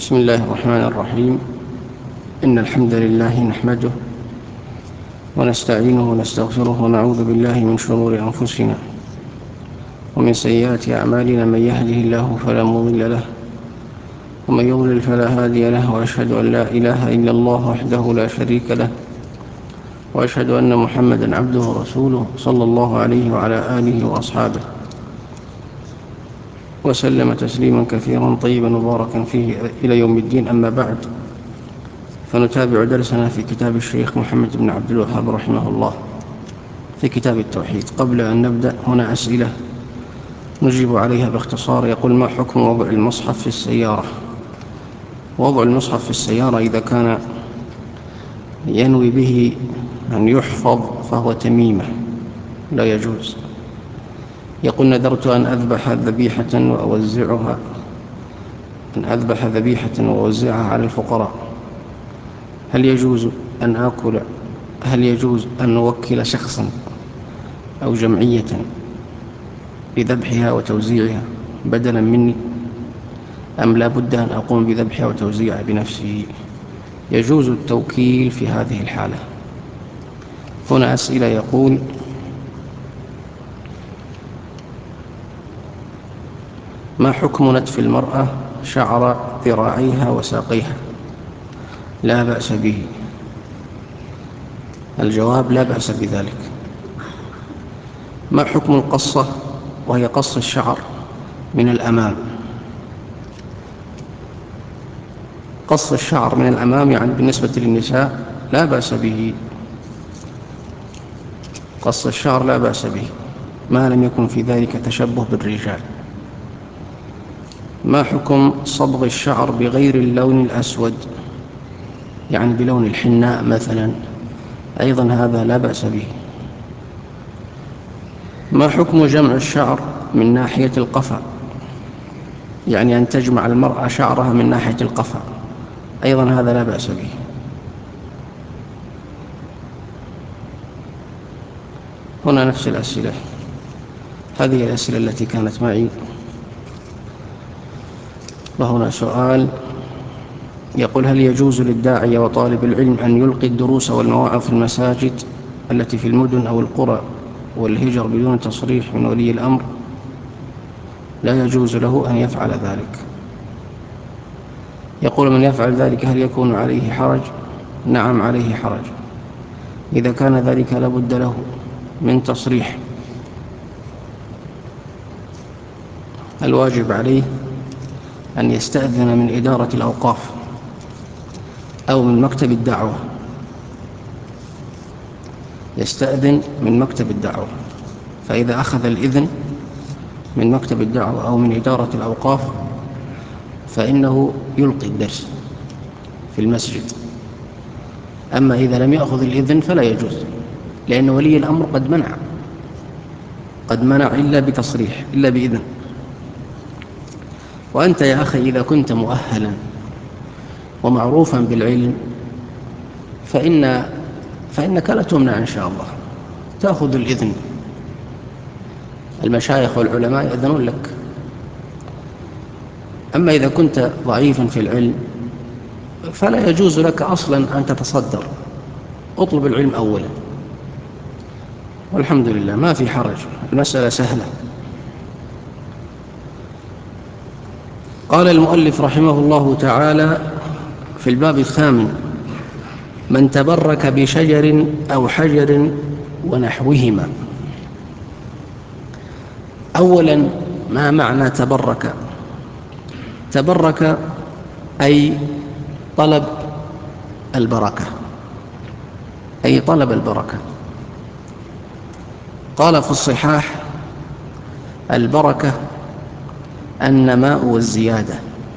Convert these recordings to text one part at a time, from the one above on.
بسم الله الرحمن الرحيم. إن الحمد لله نحمده ونستعينه ونستغفره ونعوذ بالله من شرور أنفسنا ومن سيئات أعمالنا. من يهده الله فلا مضل له ومن يضلل فلا هادي له، وأشهد أن لا إله إلا الله وحده لا شريك له، وأشهد أن محمدا عبده ورسوله صلى الله عليه وعلى آله وأصحابه وسلم تسليما كثيرا طيبا مباركا فيه إلى يوم الدين. أما بعد، فنتابع درسنا في كتاب الشيخ محمد بن عبد الوهاب رحمه الله في كتاب التوحيد. قبل أن نبدأ هنا أسئلة نجيب عليها باختصار. يقول: ما حكم وضع المصحف في السيارة؟ وضع المصحف في السيارة إذا كان ينوي به أن يحفظ فهو تميمة، لا يجوز. يقول: نذرت أن أذبح ذبيحة وأوزعها على الفقراء، هل يجوز أن نوكل شخصا أو جمعية بذبحها وتوزيعها بدلا مني، أم لا بد أن أقوم بذبحها وتوزيعها بنفسي؟ يجوز التوكيل في هذه الحالة. هنا أسئلة. يقول: ما حكم نتف المرأة شعر ذراعيها وساقيها؟ لا بأس به. الجواب: لا بأس بذلك. ما حكم القصة وهي قص الشعر من الأمام؟ قص الشعر من الأمام يعني بالنسبة للنساء لا بأس به. قص الشعر لا بأس به ما لم يكن في ذلك تشبه بالرجال. ما حكم صبغ الشعر بغير اللون الأسود، يعني بلون الحناء مثلا؟ أيضا هذا لا بأس به. ما حكم جمع الشعر من ناحية القفا، يعني أن تجمع المرأة شعرها من ناحية القفا؟ أيضا هذا لا بأس به. هنا نفس الأسئلة. هذه الأسئلة التي كانت معي. وهنا سؤال يقول: هل يجوز للداعية وطالب العلم أن يلقي الدروس والمواعظ في المساجد التي في المدن أو القرى والهجر بدون تصريح من ولي الأمر؟ لا يجوز له أن يفعل ذلك. يقول: من يفعل ذلك هل يكون عليه حرج؟ نعم، عليه حرج. إذا كان ذلك لابد له من تصريح، الواجب عليه أن يستأذن من إدارة الأوقاف أو من مكتب الدعوة. يستأذن من مكتب الدعوة، فإذا أخذ الإذن من مكتب الدعوة أو من إدارة الأوقاف فإنه يلقي الدرس في المسجد. أما إذا لم يأخذ الإذن فلا يجوز، لأن ولي الأمر قد منع إلا بتصريح، إلا بإذن. وأنت يا أخي إذا كنت مؤهلا ومعروفا بالعلم فإنك لا تمنع إن شاء الله، تأخذ الإذن. المشايخ والعلماء يأذنون لك. أما إذا كنت ضعيفا في العلم فلا يجوز لك أصلا أن تتصدر. اطلب العلم أولا، والحمد لله ما في حرج، المسألة سهلة. قال المؤلف رحمه الله تعالى في الباب الثامن: من تبرك بشجر أو حجر ونحوهما. أولا، ما معنى تبرك؟ تبرك أي طلب البركة، أي طلب البركة. قال في الصحاح: البركة النماء والزيادة،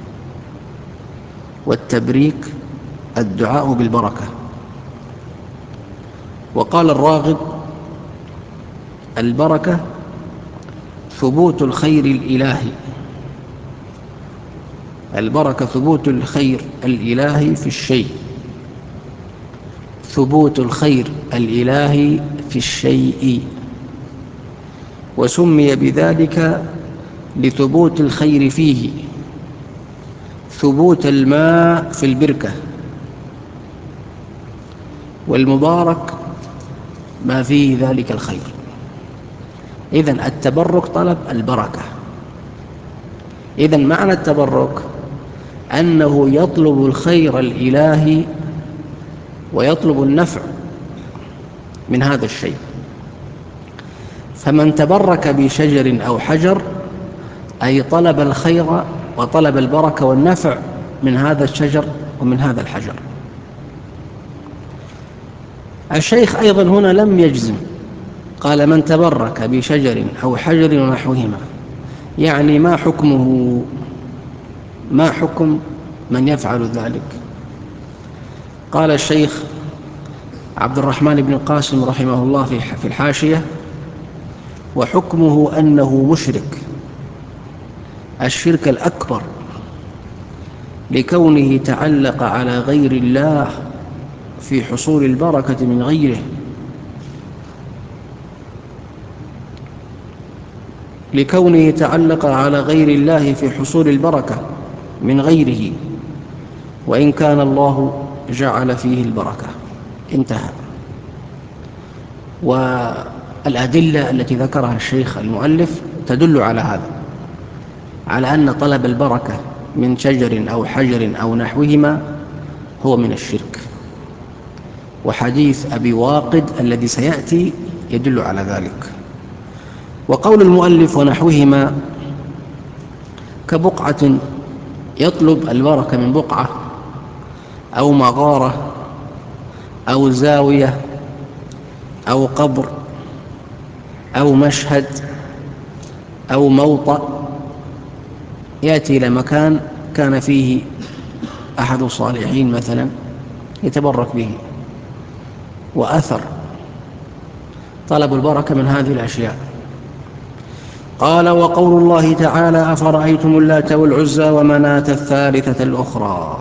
والتبريك الدعاء بالبركة. وقال الراغب: البركة ثبوت الخير الإلهي. البركة ثبوت الخير الإلهي في الشيء، ثبوت الخير الإلهي في الشيء، وسمي بذلك لثبوت الخير فيه، ثبوت الماء في البركة، والمبارك ما فيه ذلك الخير. إذن التبرك طلب البركة. إذن معنى التبرك أنه يطلب الخير الإلهي ويطلب النفع من هذا الشيء. فمن تبرك بشجر أو حجر أي طلب الخير وطلب البركة والنفع من هذا الشجر ومن هذا الحجر. الشيخ أيضا هنا لم يجزم، قال من تبرك بشجر أو حجر ونحوهما، يعني ما حكمه، ما حكم من يفعل ذلك؟ قال الشيخ عبد الرحمن بن القاسم رحمه الله في الحاشية: وحكمه أنه مشرك الشرك الأكبر، لكونه تعلق على غير الله في حصول البركة من غيره، لكونه تعلق على غير الله في حصول البركة من غيره، وإن كان الله جعل فيه البركة. انتهى. والأدلة التي ذكرها الشيخ المؤلف تدل على هذا، على أن طلب البركة من شجر أو حجر أو نحوهما هو من الشرك. وحديث أبي واقد الذي سيأتي يدل على ذلك. وقول المؤلف ونحوهما كبقعة، يطلب البركة من بقعة أو مغارة أو زاوية أو قبر أو مشهد أو موطأ، يأتي إلى مكان كان فيه أحد الصالحين مثلا يتبرك به، وأثر طلب البركة من هذه الأشياء. قال: وقول الله تعالى: أفرأيتم اللات والعزى ومناة الثالثة الأخرى.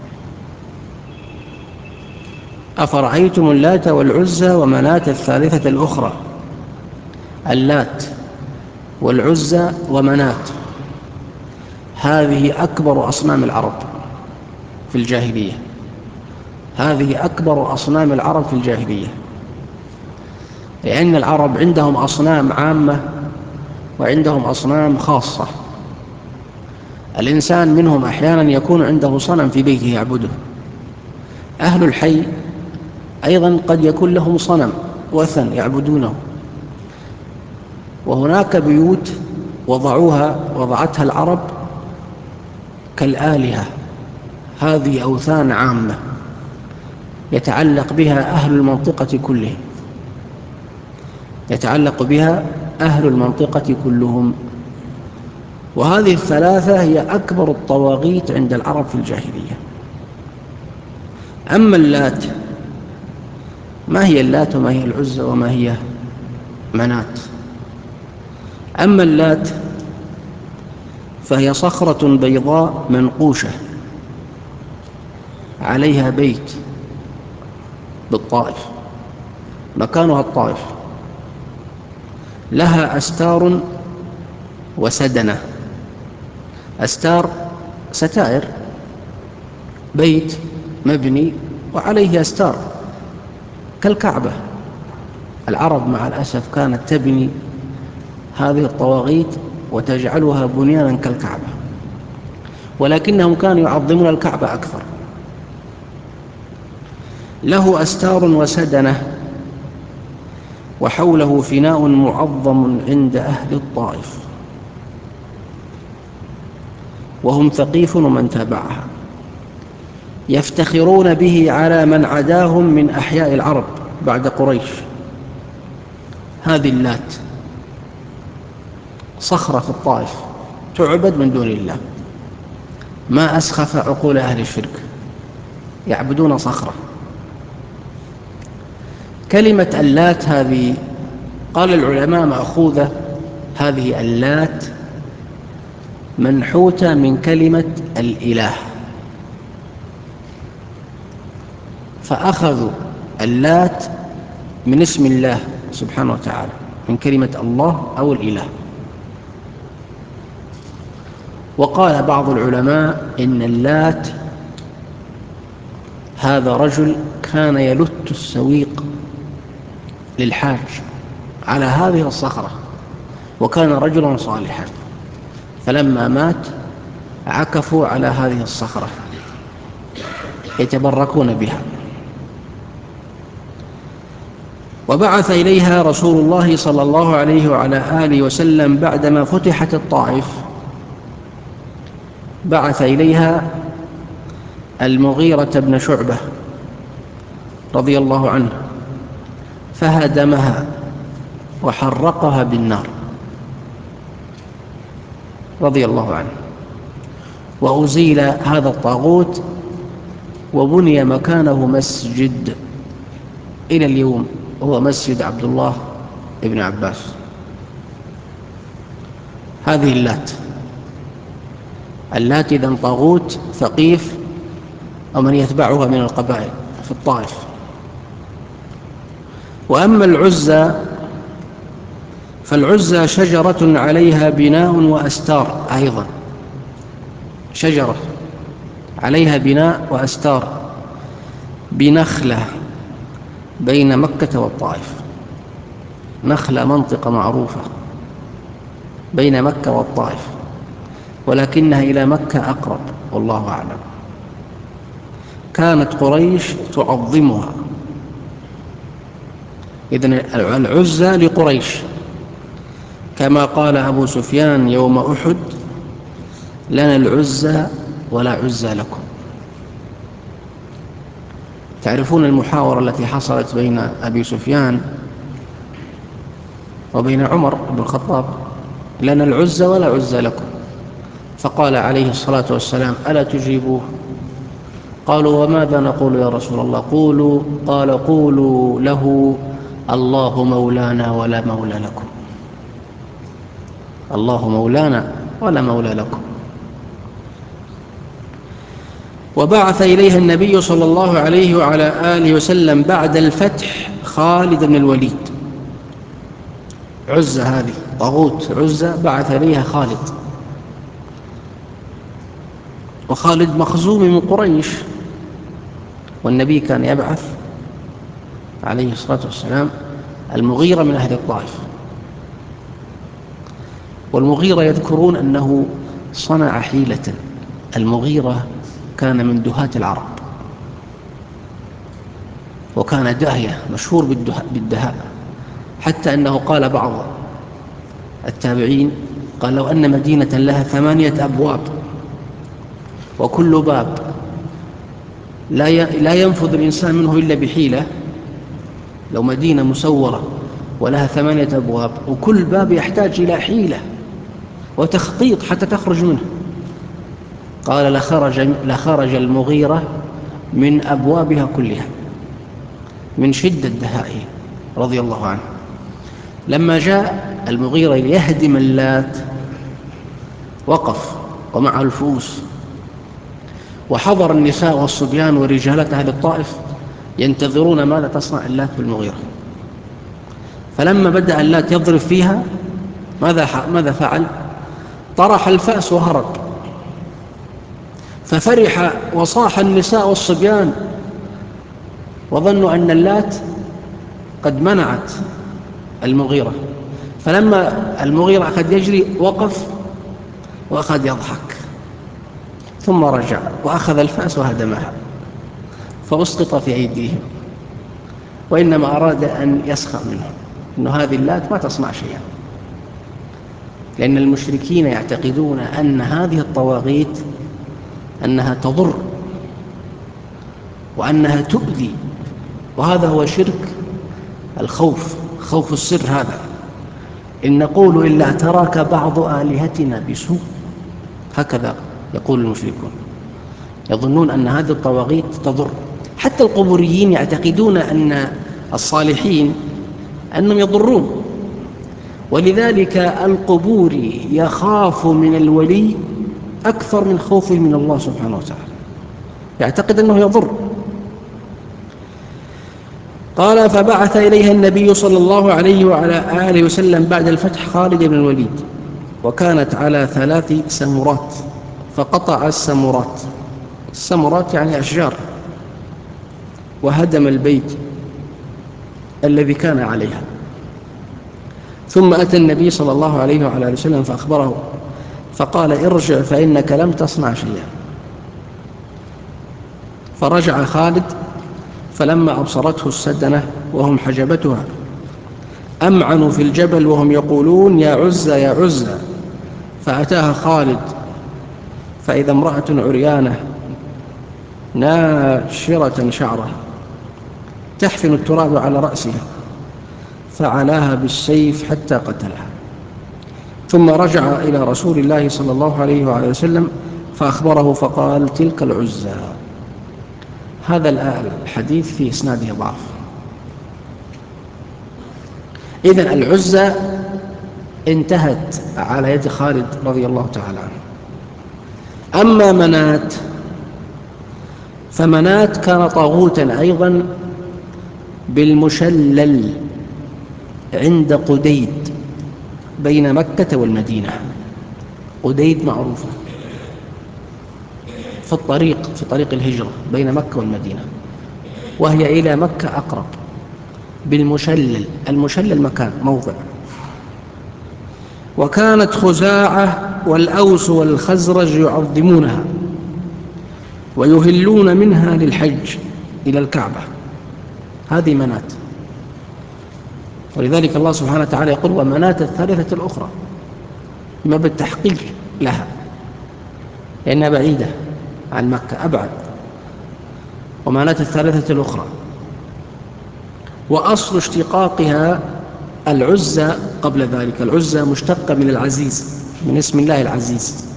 أفرأيتم اللات والعزى ومناة الثالثة الأخرى. اللات والعزى ومناة هذه أكبر أصنام العرب في الجاهلية، هذه أكبر أصنام العرب في الجاهلية، لأن العرب عندهم أصنام عامة وعندهم أصنام خاصة. الإنسان منهم أحيانا يكون عنده صنم في بيته يعبده. أهل الحي أيضا قد يكون لهم صنم وثن يعبدونه. وهناك بيوت وضعتها العرب كالآلهة، هذه أوثان عامة يتعلق بها أهل المنطقة كلهم، يتعلق بها أهل المنطقة كلهم. وهذه الثلاثة هي أكبر الطواغيت عند العرب في الجاهلية. أما اللات، ما هي اللات وما هي العزى وما هي منات؟ أما اللات فهي صخرة بيضاء منقوشة عليها بيت بالطائف، مكانها الطائف، لها أستار وسدنة. أستار ستائر، بيت مبني وعليه أستار كالكعبة. العرب مع الأسف كانت تبني هذه الطواغيت وتجعلها بنيانا كالكعبة، ولكنهم كانوا يعظمون الكعبة أكثر. له أستار وسدنة، وحوله فناء معظم عند أهل الطائف، وهم ثقيف ومن تابعها، يفتخرون به على من عداهم من أحياء العرب بعد قريش. هذه اللات صخرة في الطائف تعبد من دون الله. ما أسخف عقول أهل الشرك، يعبدون صخرة. كلمة اللات هذه قال العلماء مأخوذة، هذه اللات منحوتة من كلمة الإله، فأخذوا اللات من اسم الله سبحانه وتعالى، من كلمة الله أو الإله. وقال بعض العلماء إن اللات هذا رجل كان يلت السويق للحاج على هذه الصخرة، وكان رجلا صالحا، فلما مات عكفوا على هذه الصخرة يتبركون بها. وبعث إليها رسول الله صلى الله عليه وعلى آله وسلم بعدما فتحت الطائف، بعث إليها المغيرة بن شعبة رضي الله عنه فهدمها وحرقها بالنار رضي الله عنه، وأزيل هذا الطاغوت وبني مكانه مسجد إلى اليوم، هو مسجد عبد الله بن عباس. هذه اللات إذن طاغوت ثقيف أو من يتبعها من القبائل في الطائف. وأما العزى فالعزى شجرة عليها بناء وأستار، أيضا شجرة عليها بناء وأستار بنخلة بين مكة والطائف. نخلة منطقة معروفة بين مكة والطائف، ولكنها إلى مكة أقرب والله أعلم. كانت قريش تعظمها، إذن العزى لقريش، كما قال أبو سفيان يوم أحد: لنا العزى ولا عزى لكم. تعرفون المحاورة التي حصلت بين أبي سفيان وبين عمر بن الخطاب: لنا العزى ولا عزى لكم. فقال عليه الصلاة والسلام: ألا تجيبوه؟ قالوا: وماذا نقول يا رسول الله؟ قال: قولوا له: الله مولانا ولا مولى لكم. الله مولانا ولا مولى لكم. وبعث إليها النبي صلى الله عليه وعلى آله وسلم بعد الفتح خالد بن الوليد. عزة هذه طاغوت عزة، بعث إليها خالد، وخالد مخزوم من قريش، والنبي كان يبعث عليه الصلاة والسلام المغيرة من أهل الطائف. والمغيرة يذكرون أنه صنع حيلة. المغيرة كان من دهاة العرب، وكان داهية مشهور بالدهاء، حتى أنه قال بعض التابعين قال: لو أن مدينة لها 8 أبواب وكل باب لا ينفذ الإنسان منه إلا بحيلة، لو مدينة مسورة ولها 8 أبواب وكل باب يحتاج إلى حيلة وتخطيط حتى تخرج منه، قال: لخرج المغيرة من أبوابها كلها من شدة دهائه رضي الله عنه. لما جاء المغيرة ليهدم اللات وقف ومعه الفؤوس، وحضر النساء والصبيان ورجالة أهل الطائف ينتظرون ماذا تصنع اللات بالمغيرة. فلما بدأ اللات يضرب فيها ماذا فعل؟ طرح الفأس وهرب، ففرح وصاح النساء والصبيان وظنوا أن اللات قد منعت المغيرة. فلما المغيرة أخذ يجري وقف وأخذ يضحك، ثم رجع وأخذ الفأس وهدمها فأسقط في أيديهم، وإنما أراد أن يسخر منهم أن هذه اللات ما تصنع شيئا، لأن المشركين يعتقدون أن هذه الطواغيت أنها تضر وأنها تؤذي، وهذا هو شرك الخوف، خوف السر. هذا إن نقول إلا اعتراك بعض آلهتنا بسوء، هكذا يقول المشركون، يظنون أن هذه الطواغيت تضر. حتى القبوريين يعتقدون أن الصالحين أنهم يضرون، ولذلك القبوري يخاف من الولي أكثر من خوفه من الله سبحانه وتعالى، يعتقد أنه يضر. قال: فبعث إليها النبي صلى الله عليه وعلى آله وسلم بعد الفتح خالد بن الوليد، وكانت على 3 سمرات فقطع السمرات. السمرات يعني أشجار، وهدم البيت الذي كان عليها. ثم أتى النبي صلى الله عليه وعلى آله وسلم فأخبره، فقال ارجع فإنك لم تصنع شيئا. فرجع خالد، فلما أبصرته السدنة وهم حجبتها أمعنوا في الجبل وهم يقولون يا عزى يا عزى. فأتاها خالد فإذا امرأة عريانة ناشرة شعرها تحفن التراب على رأسها، فعلاها بالسيف حتى قتلها. ثم رجع إلى رسول الله صلى الله عليه وعلى وسلم فأخبره فقال تلك العزى. هذا الحديث في إسناده ضعف. إذن العزى انتهت على يد خالد رضي الله تعالى عنه. أما منات، فمنات كان طاغوتا أيضا بالمشلل عند قديد بين مكة والمدينة. قديد معروفة في طريق الهجرة بين مكة والمدينة، وهي إلى مكة أقرب. بالمشلل، المشلل مكان موضع. وكانت خزاعة والأوس والخزرج يعظمونها ويهلون منها للحج إلى الكعبة. هذه منات. ولذلك الله سبحانه وتعالى يقول ومنات الثالثة الأخرى، ما بالتحقيق لها لأنها بعيدة عن مكة أبعد. ومنات الثالثة الأخرى. وأصل اشتقاقها العزى قبل ذلك. العزى مشتقة من العزيز، من اسم الله العزيز.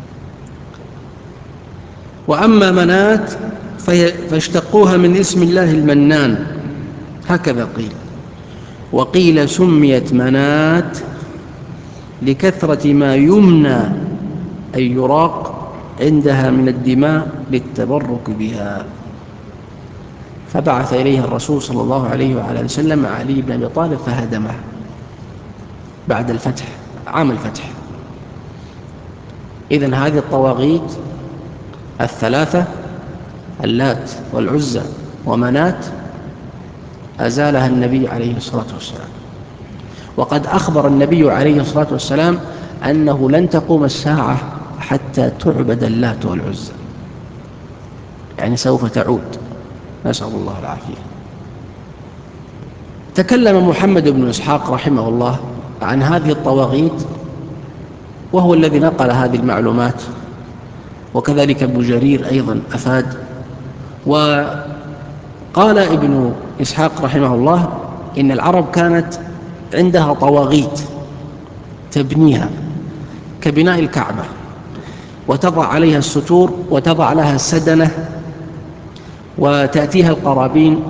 وأما منات فاشتقوها من اسم الله المنان، هكذا قيل. وقيل سميت منات لكثرة ما يمنى أي يراق عندها من الدماء للتبرك بها. فبعث إليها الرسول صلى الله عليه وعلى وسلم علي بن أبي طالب فهدمه بعد الفتح، عام الفتح. إذن هذه الطواغيت الثلاثة اللات والعزى ومنات أزالها النبي عليه الصلاة والسلام. وقد أخبر النبي عليه الصلاة والسلام أنه لن تقوم الساعة حتى تعبد اللات والعزى، يعني سوف تعود، نسأل الله العافية. تكلم محمد بن إسحاق رحمه الله عن هذه الطواغيت، وهو الذي نقل هذه المعلومات، وكذلك ابن جرير أيضا أفاد. وقال ابن إسحاق رحمه الله إن العرب كانت عندها طواغيت تبنيها كبناء الكعبة، وتضع عليها الستور وتضع لها السدنة وتأتيها القرابين،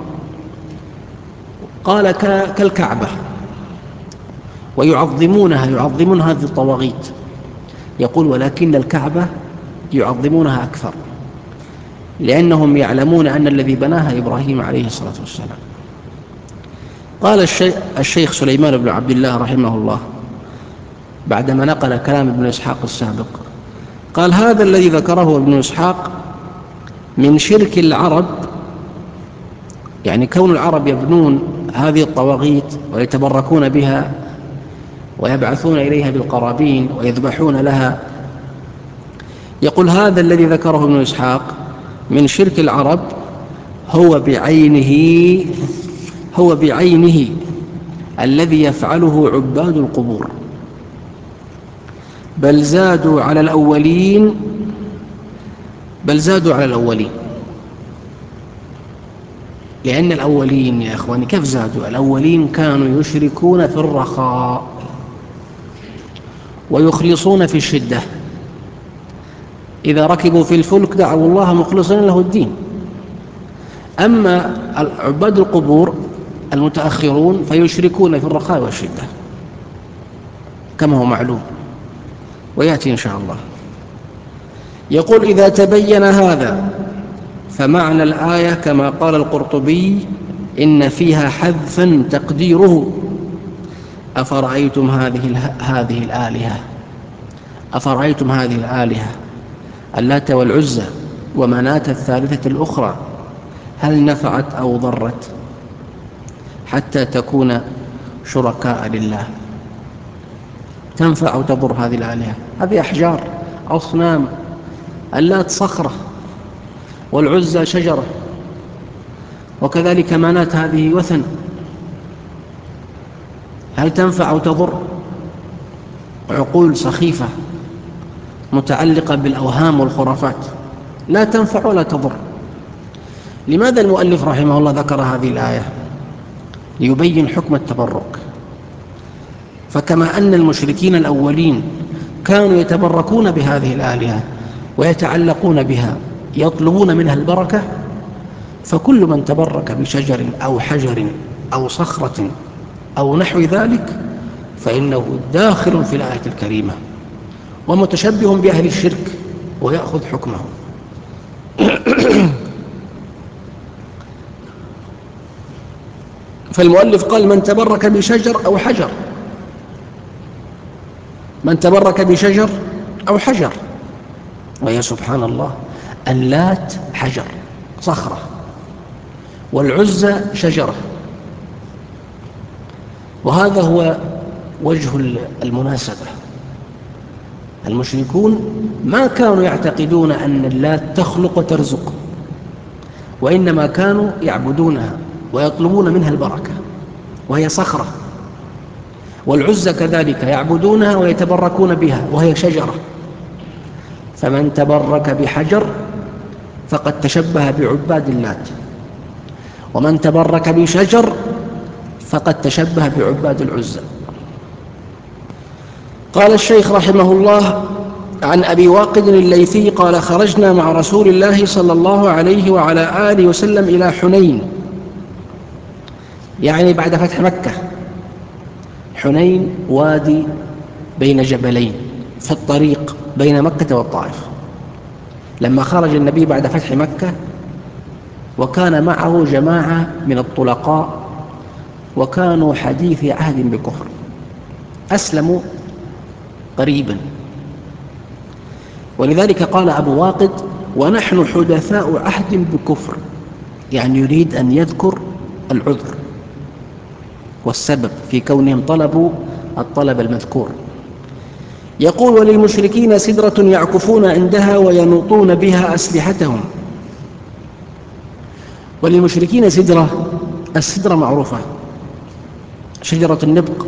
قال كالكعبة، ويعظمونها، يعظمون هذه الطواغيت. يقول ولكن الكعبة يعظمونها أكثر، لأنهم يعلمون أن الذي بناها إبراهيم عليه الصلاة والسلام. قال الشيخ سليمان بن عبد الله رحمه الله بعدما نقل كلام ابن إسحاق السابق، قال هذا الذي ذكره ابن إسحاق من شرك العرب، يعني كون العرب يبنون هذه الطواغيت ويتبركون بها ويبعثون إليها بالقرابين ويذبحون لها. يقول هذا الذي ذكره ابن إسحاق من شرك العرب هو بعينه الذي يفعله عباد القبور، بل زادوا على الأولين. لأن الأولين يا أخواني كيف زادوا؟ الأولين كانوا يشركون في الرخاء ويخلصون في الشدة. إذا ركبوا في الفلك دعوا الله مخلصين له الدين. أما عباد القبور المتأخرون فيشركون في الرخاء والشدة كما هو معلوم ويأتي إن شاء الله. يقول إذا تبين هذا فمعنى الآية كما قال القرطبي إن فيها حذفا تقديره أفرأيتم هذه الآلهة اللات والعزى ومناة الثالثة الأخرى هل نفعت أو ضرت حتى تكون شركاء لله؟ تنفع أو تضر هذه الآلهة؟ هذه أحجار، أصنام. اللات صخرة، والعزى شجرة، وكذلك مناة هذه وثن. هل تنفع أو تضر؟ عقول سخيفة متعلقة بالأوهام والخرافات، لا تنفع ولا تضر. لماذا المؤلف رحمه الله ذكر هذه الآية؟ ليبين حكم التبرك. فكما أن المشركين الأولين كانوا يتبركون بهذه الآلهة ويتعلقون بها يطلبون منها البركة، فكل من تبرك بشجر أو حجر أو صخرة أو نحو ذلك فإنه داخل في الآية الكريمة ومتشبه بأهل الشرك ويأخذ حكمه. فالمؤلف قال من تبرك بشجر أو حجر، من تبرك بشجر أو حجر. ويا سبحان الله، اللات حجر صخرة، والعزى شجرة. وهذا هو وجه المناسبة. المشركون ما كانوا يعتقدون أن اللات تخلق وترزق، وإنما كانوا يعبدونها ويطلبون منها البركة، وهي صخرة. والعزى كذلك يعبدونها ويتبركون بها، وهي شجرة. فمن تبرك بحجر فقد تشبه بعباد اللات، ومن تبرك بشجر فقد تشبه بعباد العزى. قال الشيخ رحمه الله عن أبي واقد الليثي قال خرجنا مع رسول الله صلى الله عليه وعلى آله وسلم إلى حنين، يعني بعد فتح مكة. حنين وادي بين جبلين في الطريق بين مكة والطائف. لما خرج النبي بعد فتح مكة وكان معه جماعة من الطلقاء وكانوا حديث عهد بكفر، أسلموا قريبا. ولذلك قال أبو واقد ونحن حدثاء عهد بكفر، يعني يريد أن يذكر العذر والسبب في كونهم طلبوا الطلب المذكور. يقول وللمشركين سدرة يعكفون عندها وينوطون بها أسلحتهم. وللمشركين سدرة، السدرة معروفة، شجرة النبق،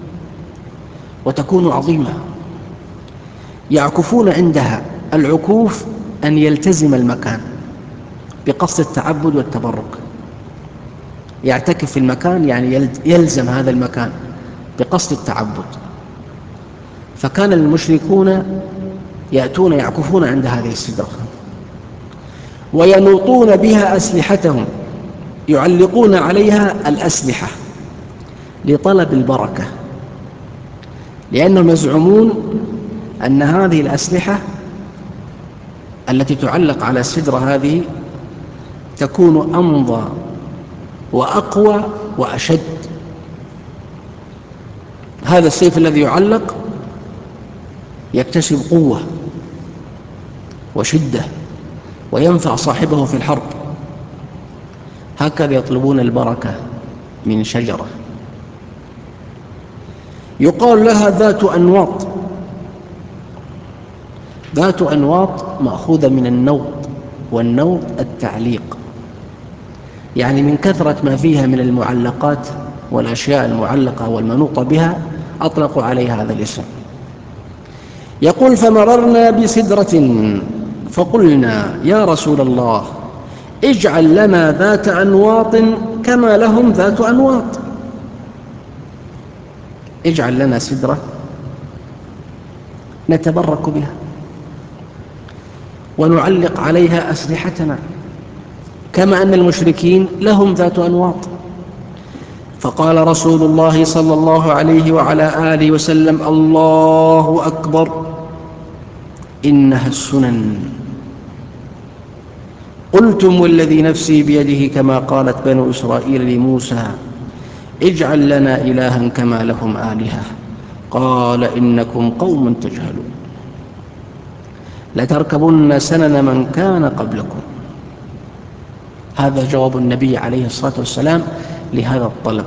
وتكون عظيمة. يعكفون عندها، العكوف أن يلتزم المكان بقصد التعبد والتبرك. يعتكف في المكان يعني يلزم هذا المكان بقصد التعبد. فكان المشركون يأتون يعكفون عند هذه السدرة وينوطون بها أسلحتهم، يعلقون عليها الأسلحة لطلب البركة، لأنهم يزعمون أن هذه الأسلحة التي تعلق على السدرة هذه تكون أمضى وأقوى وأشد. هذا السيف الذي يعلق يكتسب قوة وشدة وينفع صاحبه في الحرب. هكذا يطلبون البركة من شجرة يقال لها ذات أنواط. ذات أنواط مأخوذة من النوط، والنوط التعليق، يعني من كثرة ما فيها من المعلقات والأشياء المعلقة والمنوطة بها أطلقوا عليها هذا الاسم. يقول فمررنا بسدرة فقلنا يا رسول الله اجعل لنا ذات أنواط كما لهم ذات أنواط. اجعل لنا سدرة نتبرك بها ونعلق عليها أسلحتنا كما أن المشركين لهم ذات أنواط. فقال رسول الله صلى الله عليه وعلى آله وسلم الله أكبر إنها السنن. قلتم والذي نفسي بيده كما قالت بنو إسرائيل لموسى اجعل لنا إلها كما لهم آلهة قال إنكم قوم تجهلون. لتركبن سنن من كان قبلكم. هذا جواب النبي عليه الصلاة والسلام لهذا الطلب.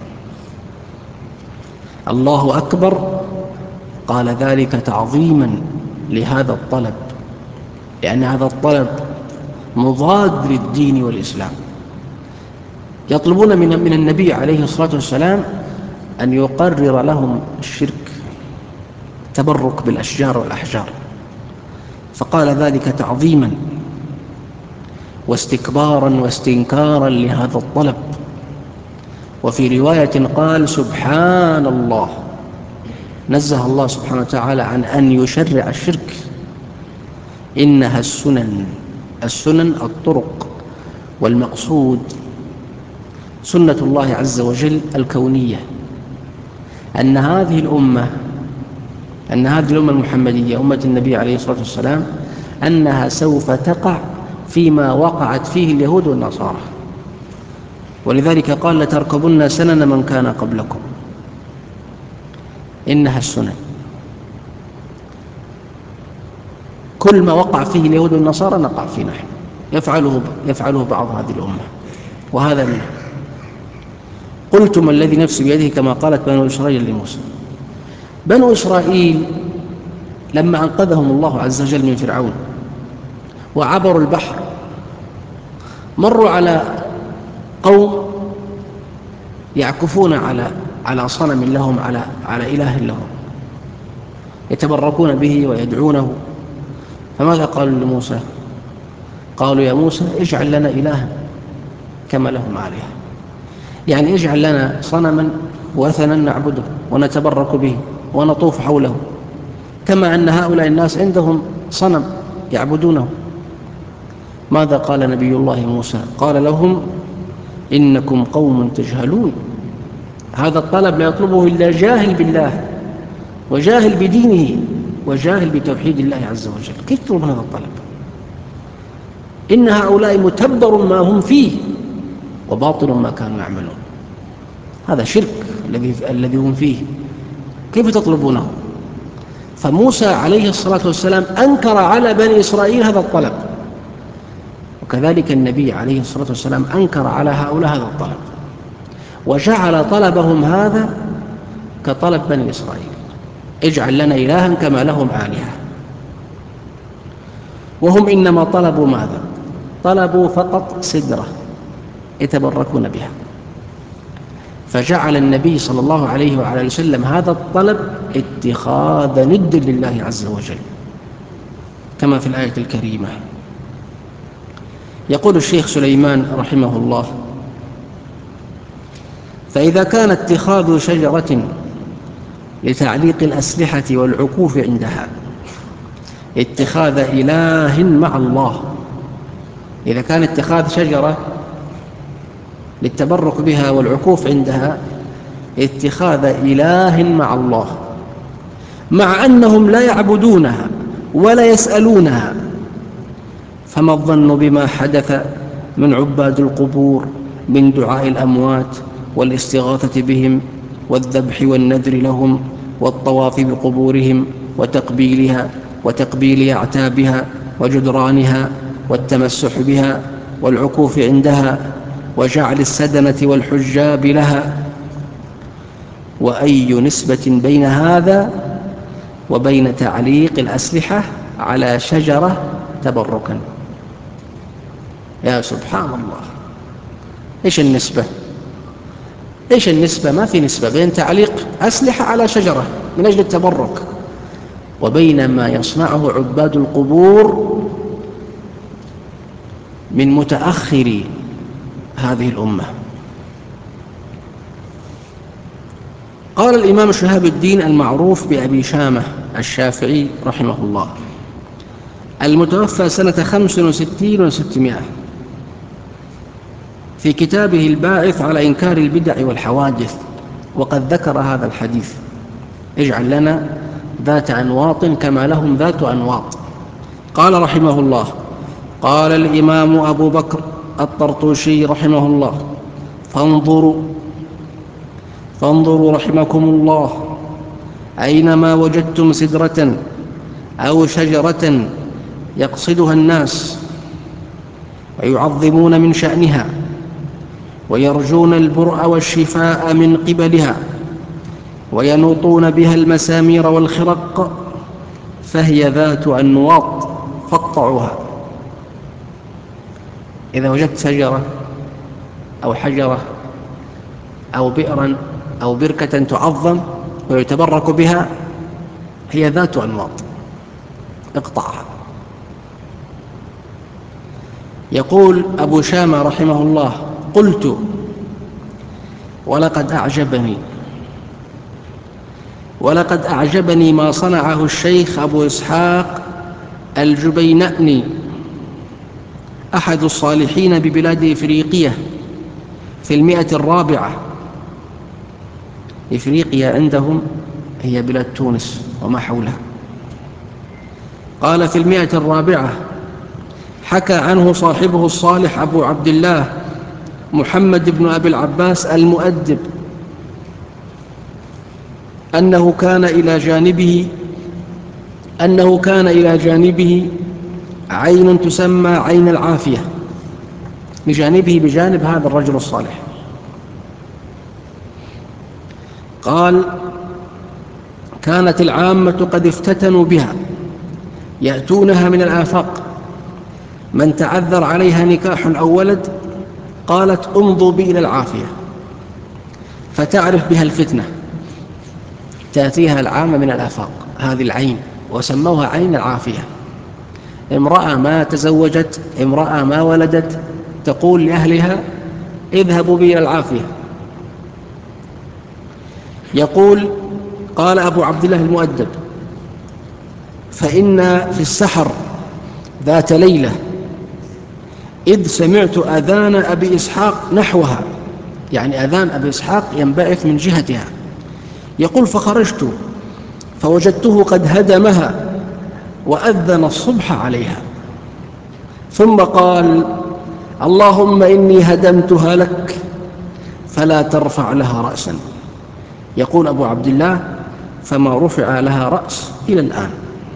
الله أكبر قال ذلك تعظيما لهذا الطلب، لأن هذا الطلب مضاد للدين والإسلام. يطلبون من النبي عليه الصلاة والسلام أن يقرر لهم الشرك، تبرك بالأشجار والأحجار، فقال ذلك تعظيما واستكبارا واستنكارا لهذا الطلب. وفي رواية قال سبحان الله، نزه الله سبحانه وتعالى عن أن يشرع الشرك. إنها السنن، السنن الطرق، والمقصود سنة الله عز وجل الكونية، أن هذه الأمة المحمدية أمة النبي عليه الصلاة والسلام أنها سوف تقع فيما وقعت فيه اليهود والنصارى. ولذلك قال لتركبن سنن من كان قبلكم. إنها السنن، كل ما وقع فيه اليهود والنصارى نقع فيه نحن، يفعله بعض هذه الأمة، وهذا منه. قلتم الذي نفسي بيده كما قالت بنو إسرائيل لموسى. بنو إسرائيل لما أنقذهم الله عز وجل من فرعون وعبروا البحر، مروا على قوم يعكفون على صنم لهم، على إله لهم، يتبركون به ويدعونه. فماذا قالوا لموسى؟ قالوا يا موسى اجعل لنا إلها كما لهم آلهة، يعني اجعل لنا صنما وثنا نعبده ونتبرك به ونطوف حوله، كما أن هؤلاء الناس عندهم صنم يعبدونه. ماذا قال نبي الله موسى؟ قال لهم إنكم قوم تجهلون. هذا الطلب لا يطلبه إلا جاهل بالله وجاهل بدينه وجاهل بتوحيد الله عز وجل. كيف تطلب هذا الطلب؟ إن هؤلاء متبر ما هم فيه وباطل ما كانوا يعملون. هذا شرك الذي هم فيه، كيف تطلبونه؟ فموسى عليه الصلاة والسلام أنكر على بني إسرائيل هذا الطلب، وكذلك النبي عليه الصلاة والسلام أنكر على هؤلاء هذا الطلب، وجعل طلبهم هذا كطلب بني إسرائيل، اجعل لنا إلها كما لهم آلهة. وهم إنما طلبوا ماذا؟ طلبوا فقط سدرة يتبركون بها، فجعل النبي صلى الله عليه وعلى وسلم هذا الطلب اتخاذ ند لله عز وجل، كما في الآية الكريمة. يقول الشيخ سليمان رحمه الله: فإذا كان اتخاذ شجرة لتعليق الأسلحة والعكوف عندها اتخاذ إله مع الله، إذا كان اتخاذ شجرة للتبرك بها والعكوف عندها اتخاذ إله مع الله، مع أنهم لا يعبدونها ولا يسألونها، فما الظن بما حدث من عباد القبور من دعاء الأموات والاستغاثة بهم والذبح والنذر لهم والطواف بقبورهم وتقبيلها وتقبيل أعتابها وجدرانها والتمسح بها والعكوف عندها وجعل السدنة والحجاب لها؟ وأي نسبة بين هذا وبين تعليق الأسلحة على شجرة تبركا؟ يا سبحان الله، إيش النسبة؟ إيش النسبة؟ ما في نسبة بين تعليق أسلحة على شجرة من أجل التبرك وبين ما يصنعه عباد القبور من متأخر هذه الأمة. قال الإمام شهاب الدين المعروف بأبي شامة الشافعي رحمه الله، المتوفى سنة 65 و600، في كتابه الباعث على إنكار البدع والحوادث، وقد ذكر هذا الحديث: اجعل لنا ذات أنواط كما لهم ذات أنواط. قال رحمه الله: قال الإمام أبو بكر الطرطوشي رحمه الله: فانظروا رحمكم الله، أينما وجدتم سدرة أو شجرة يقصدها الناس ويعظمون من شأنها ويرجون البرء والشفاء من قبلها وينوطون بها المسامير والخرق، فهي ذات أنواط فاقطعوها. إذا وجدت شجرة أو حجرة أو بئرا أو بركة تعظم ويتبرك بها، هي ذات أنواط، اقطعها. يقول أبو شامة رحمه الله: قلت ولقد أعجبني ما صنعه الشيخ أبو إسحاق الجبينأني أحد الصالحين ببلاد إفريقيا في 104. إفريقيا عندهم هي بلاد تونس وما حولها. قال في 104: حكى عنه صاحبه الصالح أبو عبد الله محمد بن أبي العباس المؤدب أنه كان إلى جانبه عين تسمى عين العافية، بجانب هذا الرجل الصالح. قال: كانت العامة قد افتتنوا بها، يأتونها من الآفاق، من تعذر عليها نكاح أو ولد قالت: امضوا بي إلى العافية، فتعرف بها الفتنة. تأتيها العامة من الآفاق، هذه العين، وسموها عين العافية. امرأة ما تزوجت، امرأة ما ولدت، تقول لأهلها: اذهبوا بي إلى العافية. يقول: قال أبو عبد الله المؤدب: فإن في السحر ذات ليلة إذ سمعت أذان أبي إسحاق نحوها، يعني أذان أبي إسحاق ينبعث من جهتها. يقول: فخرجت فوجدته قد هدمها وأذن الصبح عليها، ثم قال: اللهم إني هدمتها لك فلا ترفع لها رأسا. يقول أبو عبد الله: فما رفع لها رأس إلى الآن،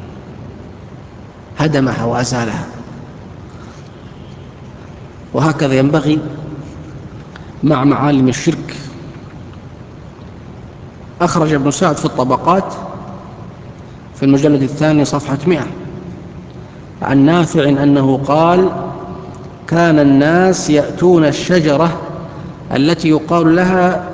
هدمها وأزالها. وهكذا ينبغي مع معالم الشرك. أخرج ابن سعد في الطبقات في المجلد 2 صفحة 100 عن نافع أنه قال: كان الناس يأتون الشجرة التي يقال لها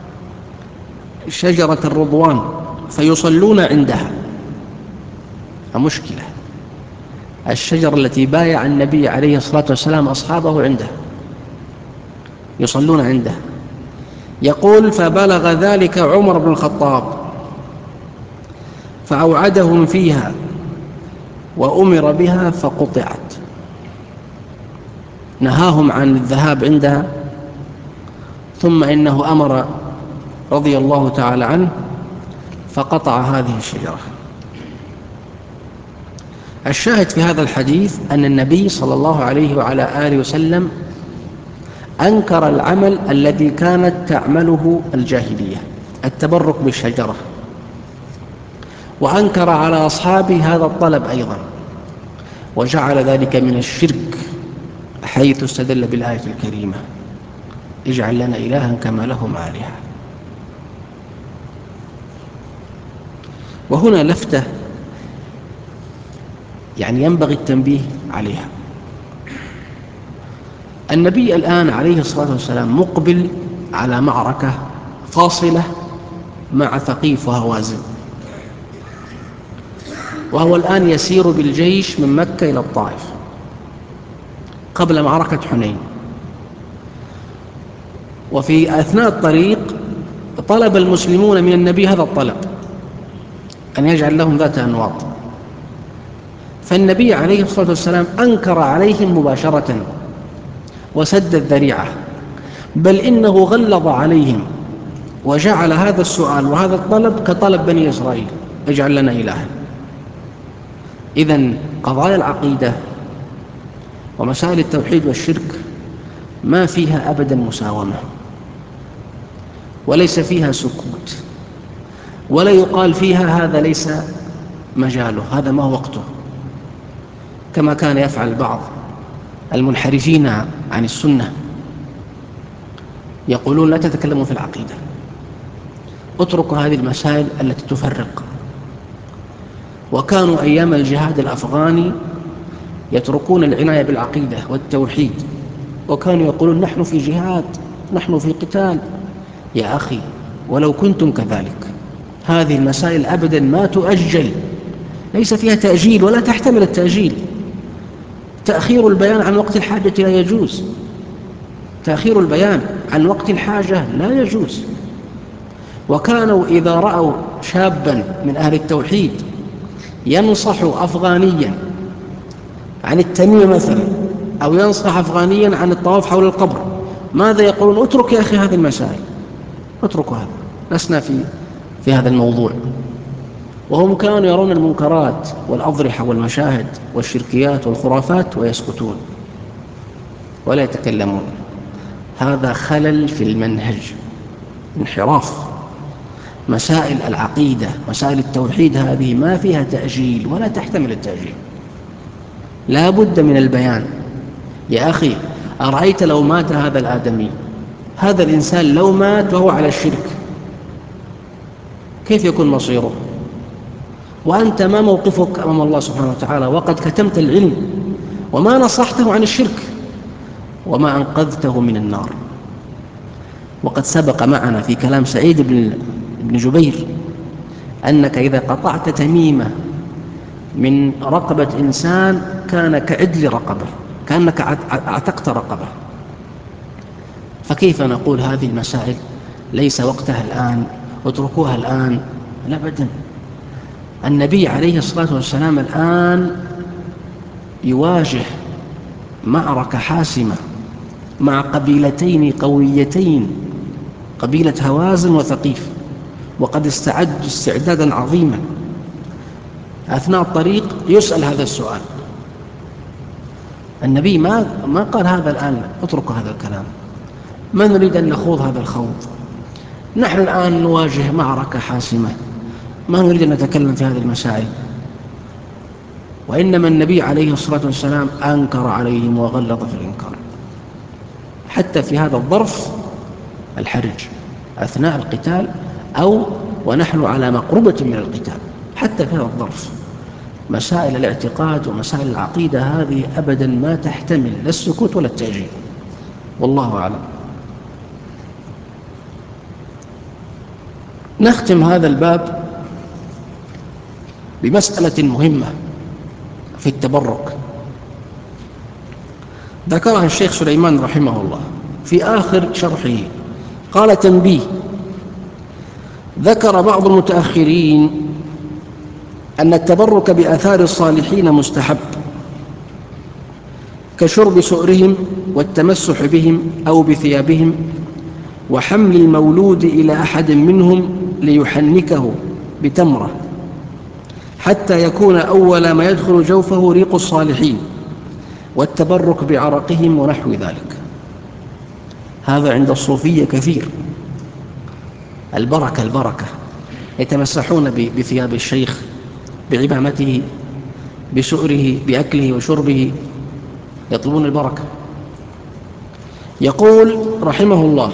شجرة الرضوان فيصلون عندها. مشكلة، الشجرة التي بايع النبي عليه الصلاة والسلام أصحابه عنده، يصلون عنده. يقول: فبلغ ذلك عمر بن الخطاب فأوعدهم فيها وأمر بها فقطعت، نهاهم عن الذهاب عندها، ثم إنه أمر رضي الله تعالى عنه فقطع هذه الشجرة. الشاهد في هذا الحديث أن النبي صلى الله عليه وعلى آله وسلم أنكر العمل الذي كانت تعمله الجاهلية، التبرك بالشجرة، وأنكر على أصحابه هذا الطلب أيضا، وجعل ذلك من الشرك، حيث استدل بالآية الكريمة: اجعل لنا إلها كما لهم آلهة. وهنا لفتة يعني ينبغي التنبيه عليها. النبي الآن عليه الصلاة والسلام مقبل على معركة فاصلة مع ثقيف وهوازن، وهو الآن يسير بالجيش من مكة إلى الطائف قبل معركة حنين. وفي أثناء الطريق طلب المسلمون من النبي هذا الطلب، أن يجعل لهم ذات أنواط. فالنبي عليه الصلاة والسلام أنكر عليهم مباشرة وسد الذريعة، بل إنه غلظ عليهم وجعل هذا السؤال وهذا الطلب كطلب بني إسرائيل: اجعل لنا إلها. إذن قضايا العقيدة ومسائل التوحيد والشرك ما فيها أبدا مساومة، وليس فيها سكوت، ولا يقال فيها هذا ليس مجاله، هذا ما وقته. كما كان يفعل بعض المنحرفين عن السنة، يقولون لا تتكلموا في العقيدة، اتركوا هذه المسائل التي تفرق. وكانوا أيام الجهاد الأفغاني يتركون العناية بالعقيدة والتوحيد، وكانوا يقولون نحن في جهاد، نحن في قتال. يا أخي، ولو كنتم كذلك، هذه المسائل أبدا ما تؤجل، ليس فيها تأجيل ولا تحتمل التأجيل. تأخير البيان عن وقت الحاجة لا يجوز، تأخير البيان عن وقت الحاجة لا يجوز. وكانوا إذا رأوا شابا من أهل التوحيد ينصح أفغانيا عن التميم مثلا، أو ينصح أفغانيا عن الطواف حول القبر، ماذا يقولون؟ اترك يا أخي هذه المسائل، اتركوا هذا، لسنا في هذا الموضوع. وهم كانوا يرون المنكرات والأضرحة والمشاهد والشركيات والخرافات ويسكتون ولا يتكلمون. هذا خلل في المنهج، انحراف. مسائل العقيدة، مسائل التوحيد، هذه ما فيها تأجيل ولا تحتمل التأجيل، لا بد من البيان. يا أخي، أرأيت لو مات هذا الآدمي، هذا الإنسان لو مات وهو على الشرك، كيف يكون مصيره؟ وأنت ما موقفك أمام الله سبحانه وتعالى وقد كتمت العلم وما نصحته عن الشرك وما أنقذته من النار؟ وقد سبق معنا في كلام سعيد بن جبير أنك إذا قطعت تميمة من رقبة إنسان كان كعدل رقبة، كأنك اعتقت رقبة. فكيف نقول هذه المسائل ليس وقتها الآن، اتركوها الآن؟ لا أبدا. النبي عليه الصلاة والسلام الآن يواجه معركة حاسمة مع قبيلتين قويتين، قبيلة هوازن وثقيف، وقد استعد استعدادا عظيما. أثناء الطريق يسأل هذا السؤال، النبي ما قال هذا الآن اتركوا هذا الكلام، ما نريد أن نخوض هذا الخوض، نحن الآن نواجه معركة حاسمة، ما نريد أن نتكلم في هذه المسائل. وإنما النبي عليه الصلاة والسلام أنكر عليهم وغلظ في الإنكار، حتى في هذا الظرف الحرج أثناء القتال أو ونحن على مقربة من القتال. حتى في هذا الظرف مسائل الاعتقاد ومسائل العقيدة هذه أبدا ما تحتمل لا السكوت ولا التأجيل، والله أعلم. نختم هذا الباب بمسألة مهمة في التبرك، ذكرها الشيخ سليمان رحمه الله في آخر شرحه. قال: تنبيه: ذكر بعض المتأخرين أن التبرك بآثار الصالحين مستحب، كشرب سؤرهم والتمسح بهم أو بثيابهم، وحمل المولود إلى أحد منهم ليحنكه بتمرة حتى يكون أول ما يدخل جوفه ريق الصالحين، والتبرك بعرقهم ونحو ذلك. هذا عند الصوفية كثير، البركة يتمسحون بثياب الشيخ، بعمامته، بسؤره، بأكله وشربه، يطلبون البركة. يقول رحمه الله: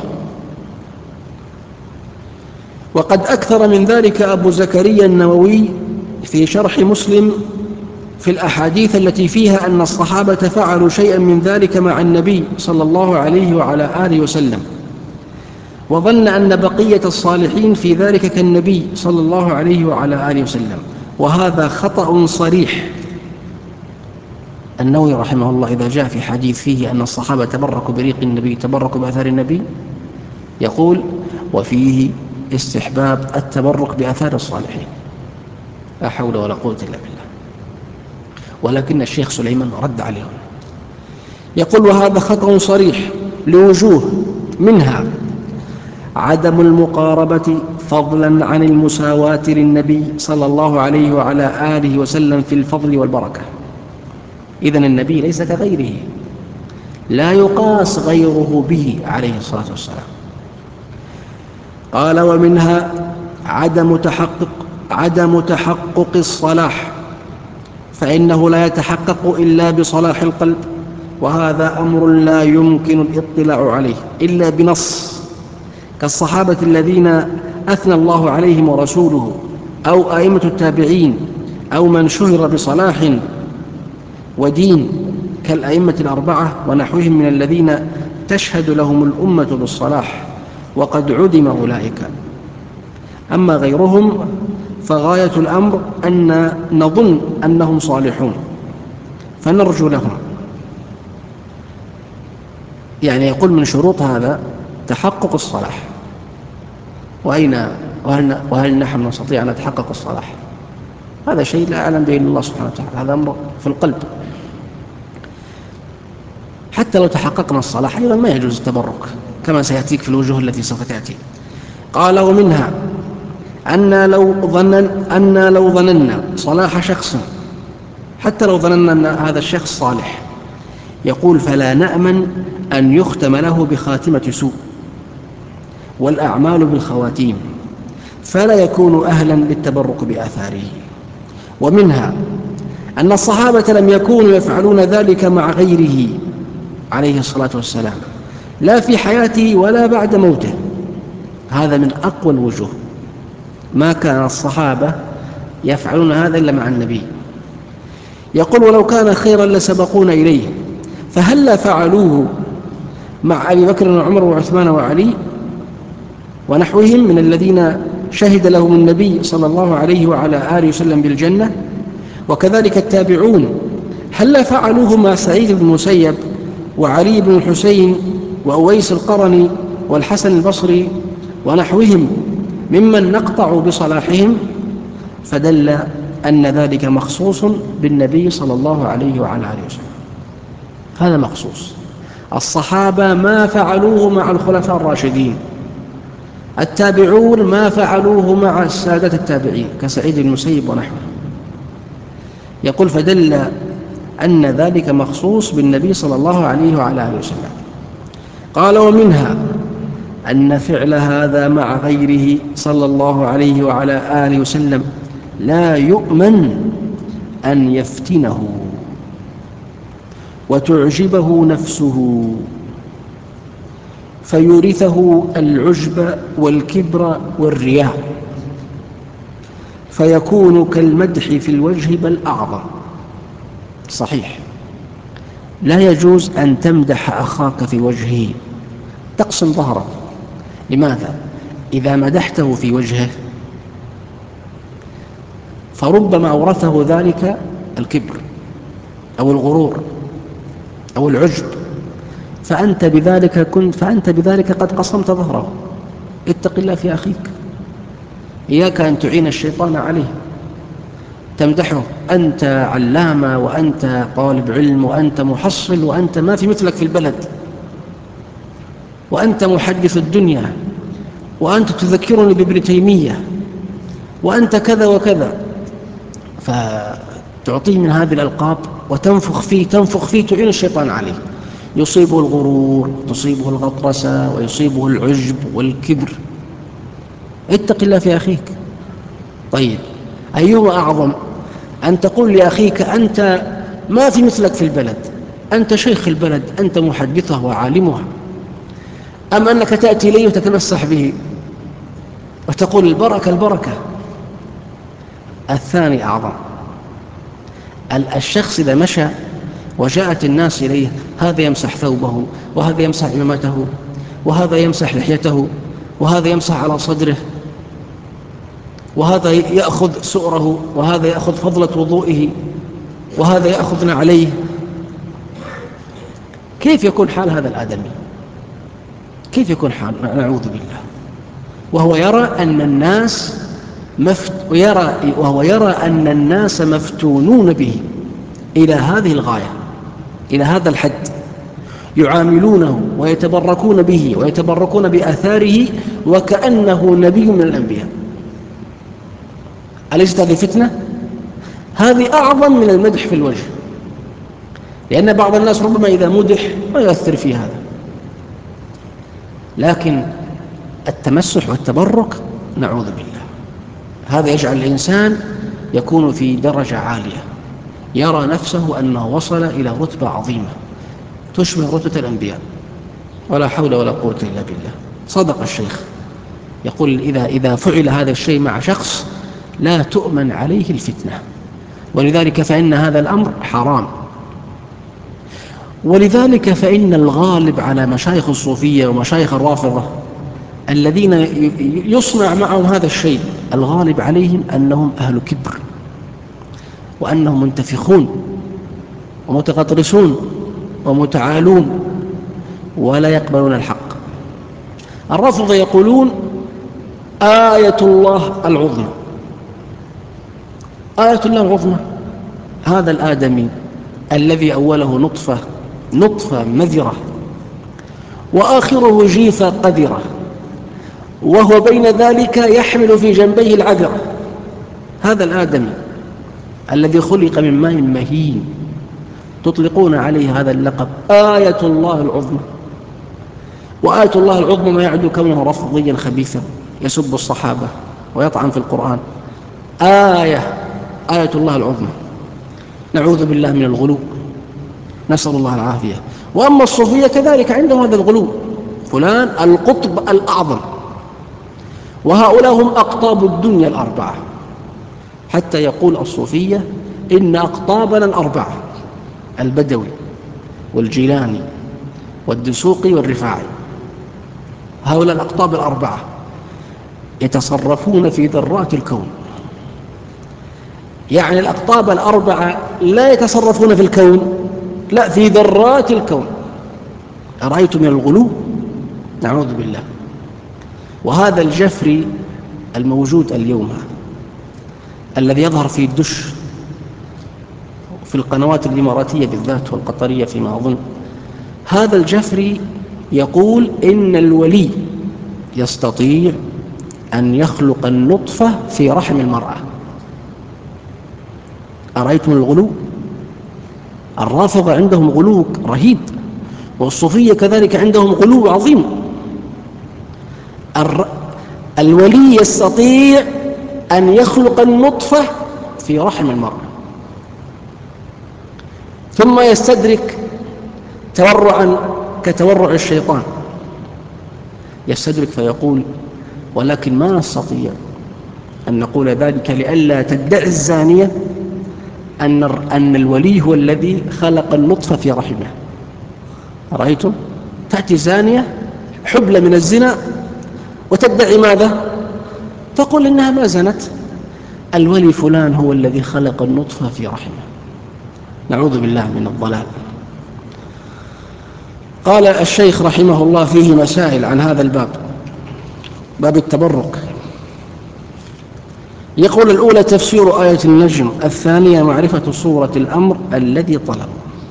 وقد أكثر من ذلك أبو زكريا النووي في شرح مسلم في الأحاديث التي فيها أن الصحابة فعلوا شيئا من ذلك مع النبي صلى الله عليه وعلى آله وسلم، وظن أن بقية الصالحين في ذلك كالنبي صلى الله عليه وعلى آله وسلم، وهذا خطأ صريح. النووي رحمه الله إذا جاء في حديث فيه أن الصحابة تبركوا بريق النبي، تبركوا بأثار النبي، يقول: وفيه استحباب التبرك بأثار الصالحين. لا حول ولا قوة إلا بالله. ولكن الشيخ سليمان رد عليهم، يقول: وهذا خطأ صريح لوجوه، منها عدم المقاربة فضلا عن المساواة للنبي صلى الله عليه وعلى آله وسلم في الفضل والبركة. إذن النبي ليس كغيره، لا يقاس غيره به عليه الصلاة والسلام. قال: ومنها عدم تحقق الصلاح فإنه لا يتحقق إلا بصلاح القلب، وهذا أمر لا يمكن الاطلاع عليه إلا بنص، كالصحابة الذين أثنى الله عليهم ورسوله، أو أئمة التابعين، أو من شهر بصلاح ودين كالأئمة الأربعة ونحوهم من الذين تشهد لهم الأمة بالصلاح وقد عدم أولئك. أما غيرهم فغاية الأمر أن نظن أنهم صالحون فنرجو لهم. يعني يقول من شروط هذا تحقق الصلاح. وهل نحن نستطيع أن نتحقق الصلاح؟ هذا شيء لا أعلم به إلا الله سبحانه وتعالى، هذا أمر في القلب. حتى لو تحققنا الصلاح أيضا ما يجوز التبرك كما سيأتيك في الوجوه التي سوف تأتي. قال ومنها أن لو ظننا صلاح شخص، حتى لو ظننا أن هذا الشخص صالح، يقول فلا نأمن أن يختم له بخاتمة سوء، والأعمال بالخواتيم، فلا يكون أهلا للتبرك بآثاره. ومنها أن الصحابة لم يكونوا يفعلون ذلك مع غيره عليه الصلاة والسلام، لا في حياته ولا بعد موته. هذا من أقوى الوجوه، ما كان الصحابة يفعلون هذا إلا مع النبي. يقول ولو كان خيرا لسبقونا إليه، فهلا فعلوه مع أبي بكر وعمر وعثمان وعلي ونحوهم من الذين شهد لهم النبي صلى الله عليه وعلى آله وسلم بالجنة، وكذلك التابعون هلا فعلوه مع سعيد بن المسيب وعلي بن الحسين وأويس القرني والحسن البصري ونحوهم ممن نقطع بصلاحهم، فدل أن ذلك مخصوص بالنبي صلى الله عليه وعلى آله وسلم. هذا مخصوص. الصحابة ما فعلوه مع الخلفاء الراشدين، التابعون ما فعلوه مع السادة التابعين كسعيد المسيب ونحوه. يقول فدل أن ذلك مخصوص بالنبي صلى الله عليه وعلى آله وسلم. قال ومنها أن فعل هذا مع غيره صلى الله عليه وعلى آله وسلم لا يؤمن أن يفتنه وتعجبه نفسه فيورثه العجب والكبر والرياء، فيكون كالمدح في الوجه بل أعظم. صحيح، لا يجوز أن تمدح أخاك في وجهه، تقسم ظهره. لماذا؟ إذا مدحته في وجهه فربما أورثه ذلك الكبر أو الغرور أو العجب، فأنت بذلك قد قسمت ظهره. اتق الله في أخيك، إياك أن تعين الشيطان عليه. تمدحه، أنت علامة وأنت طالب علم وأنت محصل وأنت ما في مثلك في البلد وأنت محدث الدنيا وأنت تذكرني بابن تيمية وأنت كذا وكذا، فتعطيه من هذه الألقاب وتنفخ فيه تعين الشيطان عليه، يصيبه الغرور، تصيبه الغطرسة، ويصيبه العجب والكبر. اتق الله في أخيك. طيب، أيهما أعظم؟ أن تقول لأخيك أنت ما في مثلك في البلد، أنت شيخ البلد، أنت محدثه وعالمها، أم أنك تأتي إليه وتتمسح به وتقول البركة؟ الثاني أعظم. الشخص إذا مشى وجاءت الناس إليه، هذا يمسح ثوبه، وهذا يمسح عمامته، وهذا يمسح لحيته، وهذا يمسح على صدره، وهذا يأخذ سؤره، وهذا يأخذ فضلة وضوئه، وهذا يأخذ عليه. كيف يكون حال هذا الآدمي؟ كيف يكون حال؟ نعوذ بالله. وهو يرى أن الناس مفتونون به إلى هذه الغاية، إلى هذا الحد، يعاملونه ويتبركون به ويتبركون بآثاره وكأنه نبي من الأنبياء. أليست هذه فتنة؟ هذه أعظم من المدح في الوجه، لأن بعض الناس ربما إذا مدح ما يؤثر في هذا، لكن التمسح والتبرك نعوذ بالله، هذا يجعل الإنسان يكون في درجة عالية، يرى نفسه أنه وصل إلى رتبة عظيمة تشبه رتبة الأنبياء، ولا حول ولا قوة إلا بالله. صدق الشيخ، يقول إذا فعل هذا الشيء مع شخص لا تؤمن عليه الفتنة، ولذلك فإن هذا الأمر حرام. ولذلك فإن الغالب على مشايخ الصوفية ومشايخ الرافضة الذين يصنع معهم هذا الشيء، الغالب عليهم أنهم أهل كبر، وأنهم منتفخون ومتغطرسون ومتعالون ولا يقبلون الحق. الرافضة يقولون آية الله العظمى، آية الله العظمى. هذا الآدمي الذي أوله نطفة مذرة وآخره جيفة قذرة، وهو بين ذلك يحمل في جنبيه العذرة، هذا الآدمي الذي خلق من ماء مهين تطلقون عليه هذا اللقب آية الله العظمى. وآية الله العظمى ما يعد كونه رفضيا خبيثا يسب الصحابة ويطعن في القرآن. آية الله العظمى. نعوذ بالله من الغلو، نسأل الله العافية. وأما الصوفية كذلك عندهم هذا الغلو، فلان القطب الأعظم، وهؤلاء هم أقطاب الدنيا الأربعة، حتى يقول الصوفية إن أقطابنا الأربعة البدوي والجيلاني والدسوقي والرفاعي، هؤلاء الأقطاب الأربعة يتصرفون في ذرات الكون. يعني الأقطاب الأربعة لا يتصرفون في الكون، لا، في ذرات الكون. أرأيت من الغلو؟ نعوذ بالله. وهذا الجفري الموجود اليوم الذي يظهر في الدش في القنوات الإماراتية بالذات والقطرية فيما أظن، هذا الجفري يقول إن الولي يستطيع أن يخلق النطفة في رحم المرأة. أرأيتم الغلو؟ الرافضة عندهم غلو رهيب، والصوفية كذلك عندهم غلو عظيم. الولي يستطيع أن يخلق النطفة في رحم المرأة، ثم يستدرك تورعا كتورع الشيطان، يستدرك فيقول ولكن ما نستطيع أن نقول ذلك لئلا تدعي الزانية أن الولي هو الذي خلق النطفة في رحمه. رأيتم؟ تأتي زانية حبلى من الزنا وتدعي ماذا؟ تقول إنها ما زنت، الولي فلان هو الذي خلق النطفة في رحمه. نعوذ بالله من الضلال. قال الشيخ رحمه الله فيه مسائل عن هذا الباب، باب التبرك. يقول الأولى تفسير آية النجم، الثانية معرفة صورة الأمر الذي طلب.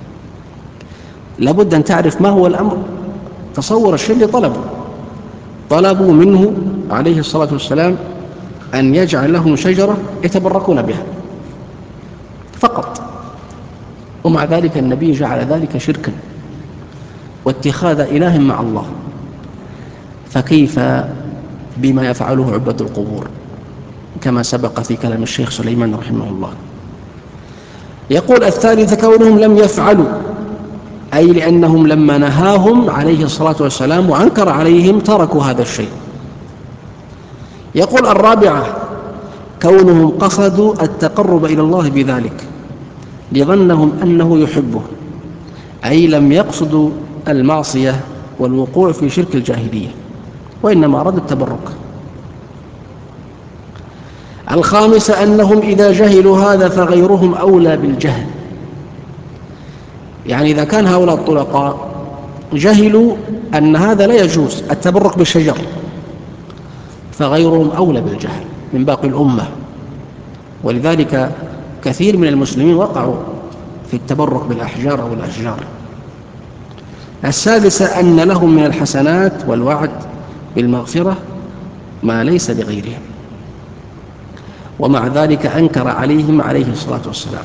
لابد أن تعرف ما هو الأمر. تصور الشيء اللي طلبوا منه عليه الصلاة والسلام أن يجعل لهم شجرة يتبركون بها فقط، ومع ذلك النبي جعل ذلك شركا واتخاذ إله مع الله، فكيف بما يفعله عباد القبور كما سبق في كلام الشيخ سليمان رحمه الله. يقول الثالث كونهم لم يفعلوا، أي لأنهم لما نهاهم عليه الصلاة والسلام وأنكر عليهم تركوا هذا الشيء. يقول الرابعة كونهم قصدوا التقرب إلى الله بذلك لظنهم أنه يحبه، أي لم يقصدوا المعصية والوقوع في شرك الجاهلية، وإنما أرادوا التبرك. الخامسة أنهم إذا جهلوا هذا فغيرهم أولى بالجهل، يعني إذا كان هؤلاء الطلقاء جهلوا أن هذا لا يجوز التبرك بالشجر، فغيرهم أولى بالجهل من باقي الأمة. ولذلك كثير من المسلمين وقعوا في التبرك بالأحجار أو الأشجار. السادسة أن لهم من الحسنات والوعد بالمغفرة ما ليس لغيرهم، ومع ذلك أنكر عليهم عليه الصلاة والسلام،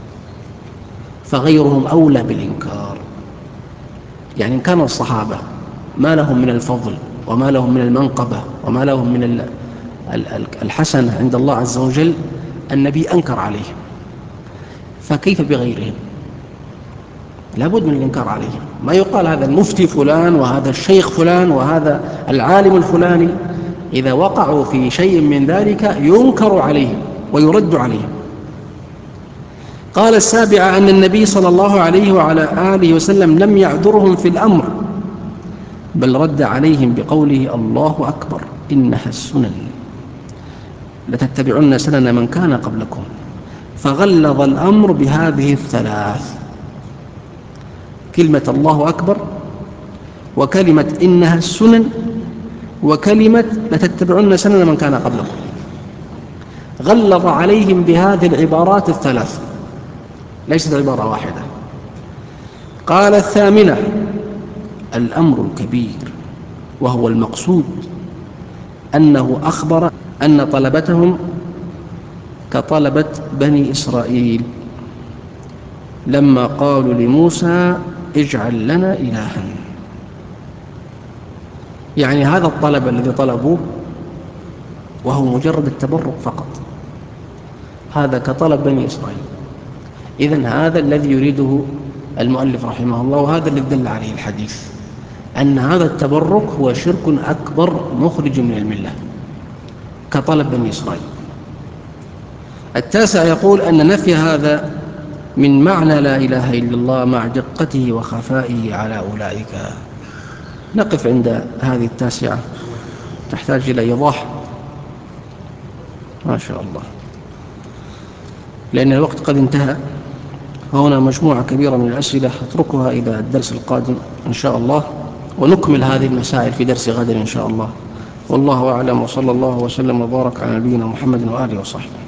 فغيرهم أولى بالإنكار. يعني إن كان الصحابة ما لهم من الفضل وما لهم من المنقبة وما لهم من الحسنة عند الله عز وجل، النبي أنكر عليهم، فكيف بغيرهم؟ لابد من الإنكار عليهم. ما يقال هذا المفتي فلان وهذا الشيخ فلان وهذا العالم الفلاني، إذا وقعوا في شيء من ذلك ينكر عليهم ويرد عليهم. قال السابعة أن النبي صلى الله عليه وعلى آله وسلم لم يعذرهم في الأمر، بل رد عليهم بقوله: الله أكبر إنها السنن لتتبعن سنن من كان قبلكم. فغلظ الأمر بهذه الثلاث: كلمة الله أكبر، وكلمة إنها السنن، وكلمة لتتبعن سنن من كان قبلكم. غلظ عليهم بهذه العبارات الثلاث، ليست عبارة واحدة. قال الثامنة: الأمر الكبير، وهو المقصود أنه أخبر أن طلبتهم كطلبة بني إسرائيل لما قالوا لموسى: اجعل لنا إلها. يعني هذا الطلب الذي طلبوه وهو مجرد التبرك فقط، هذا كطلب بني إسرائيل. إذن هذا الذي يريده المؤلف رحمه الله، وهذا الذي دل عليه الحديث، أن هذا التبرك هو شرك أكبر مخرج من الملة كطلب بني إسرائيل. التاسع يقول أن نفي هذا من معنى لا إله إلا الله مع دقته وخفائه على أولئك. نقف عند هذه التاسعة، تحتاج إلى إيضاح ما شاء الله، لأن الوقت قد انتهى. هنا مجموعة كبيرة من الأسئلة أتركها إلى الدرس القادم إن شاء الله، ونكمل هذه المسائل في درس غد إن شاء الله. والله أعلم، وصلى الله وسلم وبارك على نبينا محمد وآله وصحبه.